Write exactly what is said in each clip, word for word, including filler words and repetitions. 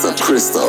Crystal, Crystal.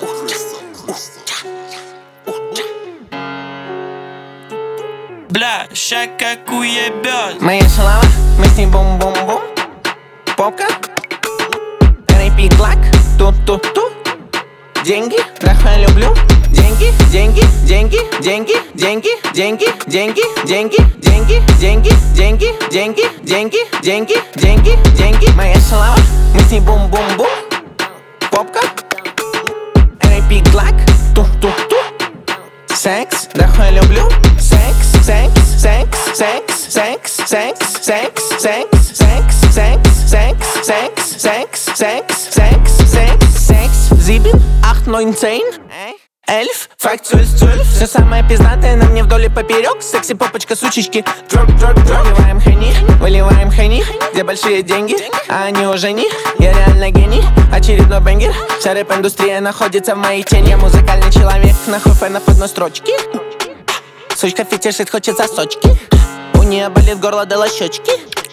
Бля, ща как уебёт. Моя шалава, мы с ней бум-бум-бум. Попка, репит лак, ту-ту-ту. Деньги, нахуй люблю. Деньги, деньги, деньги, деньги, деньги, деньги, деньги, деньги, деньги, деньги, деньги, деньги, деньги, деньги, деньги, деньги. Моя шалава, мы с ней бум-бум-бум. Попка, репит лак, ту-ту-ту. Секс, нахуй люблю. Секс, секс, секс, секс, секс, секс, секс, секс, секс, секс, секс, секс, секс, секс, секс, секс, секс. Sieben, acht, neun, zehn, elf, факт, zwölf, zwölf. Все самое пиздатое на мне вдоль и поперек. Секси, попочка, сучечки. Дроп, дроп, дроп. Выливаем хани, выливаем хани. Где большие деньги, а они уже не. Я реально гений, очередной бенгер. Вся рэп-индустрия находится в моей тени. Я музыкальный человек, нахуй фэнов одной строчки. Сучка фетишит, хочет сосочки. У нее болит горло, дала щечки.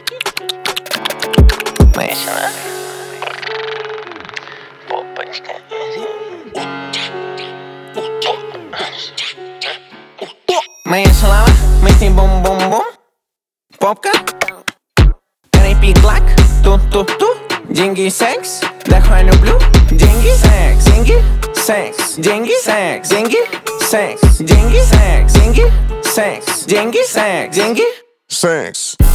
Моя шалава, попочка. Моя шалава, мы с ней бум-бум-бум. Попка, репит лак, ту-ту-ту. Деньги и секс, да хуй люблю. Деньги, секс, деньги, секс, деньги, секс, деньги, секс, деньги, секс, деньги, секс, деньги, секс, деньги, Секс.